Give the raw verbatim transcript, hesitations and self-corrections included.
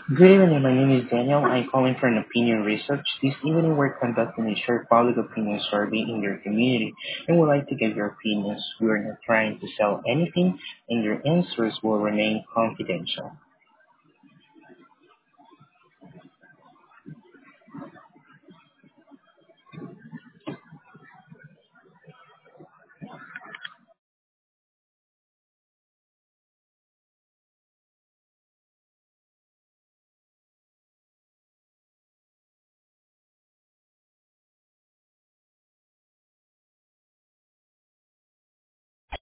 Good evening. My name is Daniel. I'm calling from Opinion Research. This evening, we're conducting a short public opinion survey in your community and would like to get your opinions. We are not trying to sell anything, and your answers will remain confidential.